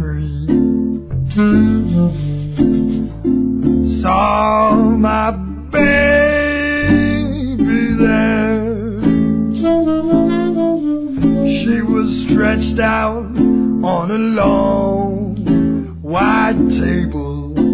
memory. Saw my baby there. She was stretched out on a long white table.